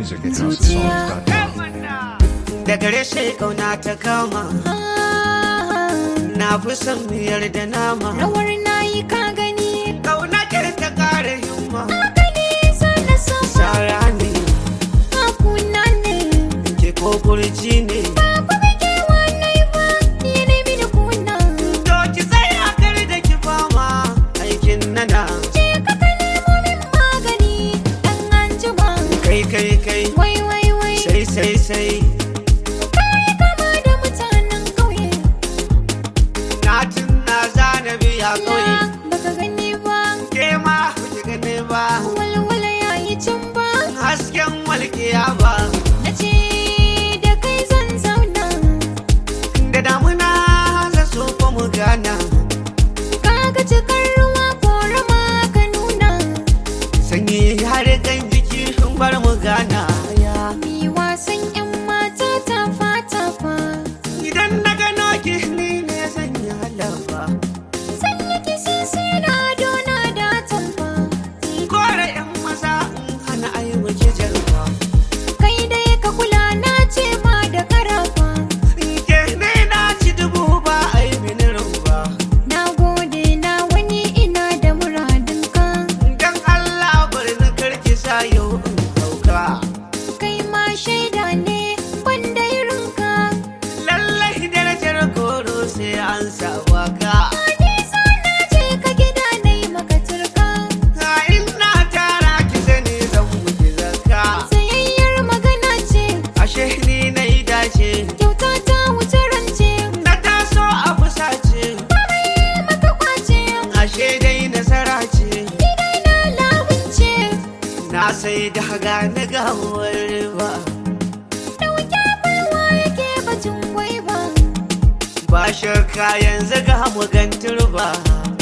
music at houseofsongs.com. Daga reshe kauna ta kama na fi son miyar da nama. Rawar nayi ka gani Kauna kar ta kara himma. haka ne sana sama Sara ne hakuna ne ke ko kurji ne. ba kuma kewa nai ba yana mini kuna To ki tsaya kar da ki fama aikin nana. je ka nemo min magani dan anjima Kai wai wai wai sai kai kama da mutanen kauye na tunna zana biya kauye. baka gani ba Ke ma ki gane ba walwala yayi can ba hasken walƙiya ba. nace da kai zan zauna Da damuna za so fa mu gana. kaga cikar ruwa korama ka nuna Sanyi har kan jiki sun bar mu gana. mi wasan yan mata ta fata fa Idan na gano ki ni ne zan yi halafa. sanya kisisi na dona da tamfa Kore yan maza in hana ai wuce jarfa. kai dai ka kula na ce ma da karafa Ke ne na ci dubu ba ai mini rumba. na gode na wani ina da muradinka Dan Allah bari na karki sa yau in sauka. kai ma shaida ne banda irinka Lallai darajar koro sai an sa waka. nisa na je ka gida na yi maka turka Ha ina tara ki sani zan muki zakka. sayayyar magana ce Ashe ni na yi dace. kyauta ta wuce rance Na taso a fusace. maka kwace Ashe dai nasara ce. idai na lawunce Na sai da haga na gawar ba. dauke barwa yake bacin gwaiba Ba shakka yanzu ga mu gantur ba.